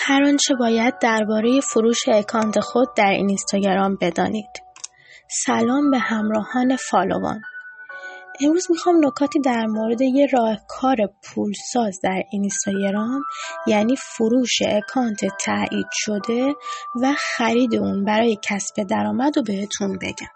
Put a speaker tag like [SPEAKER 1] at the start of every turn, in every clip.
[SPEAKER 1] هر آنچه باید درباره فروش اکانت خود در اینستاگرام بدانید. سلام به همراهان فالوان. امروز میخوام نکاتی در مورد یه راهکار پولساز در اینستاگرام، یعنی فروش اکانت تایید شده و خرید اون برای کسب درآمد رو بهتون بگم.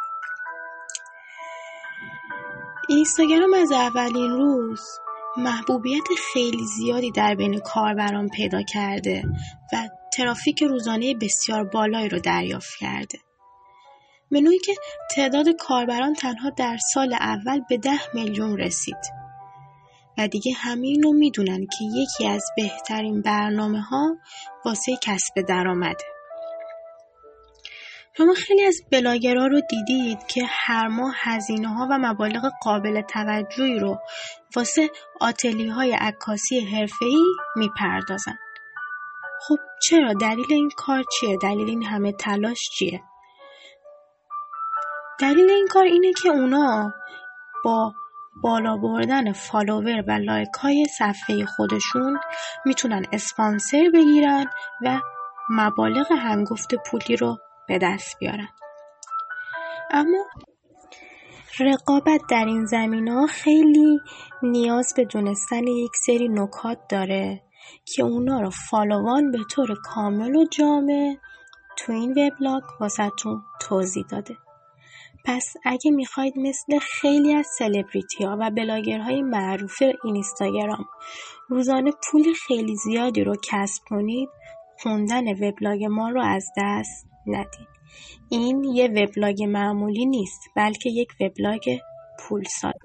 [SPEAKER 1] اینستاگرام از اولین روز محبوبیت خیلی زیادی در بین کاربران پیدا کرده و ترافیک روزانه بسیار بالایی رو دریافت کرده. منویی که تعداد کاربران تنها در سال اول به 10 میلیون رسید و دیگه همین رو میدونن که یکی از بهترین برنامه ها واسه کسب درآمده. شما خیلی از بلاگرها رو دیدید که هر ماه هزینه ها و مبالغ قابل توجهی رو واسه آتلیه های عکاسی حرفه‌ای میپردازن. خب چرا؟ دلیل این کار چیه؟ دلیل این همه تلاش چیه؟ دلیل این کار اینه که اونا با بالا بردن فالوور و لایک های صفحه خودشون میتونن اسپانسر بگیرن و مبالغ هنگفت پولی رو به دست بیارن. اما رقابت در این زمینه خیلی نیاز به دونستن یک سری نکات داره که اونا رو فالوان به طور کامل و جامع تو این وبلاگ واسهتون توضیح داده. پس اگه میخواید مثل خیلی از سلبریتی ها و بلاگرهای معروف اینستاگرام روزانه پول خیلی زیادی رو کسب کنید، خوندن وبلاگ ما رو از دست ندید. این یه وبلاگ معمولی نیست، بلکه یک وبلاگ پولساز.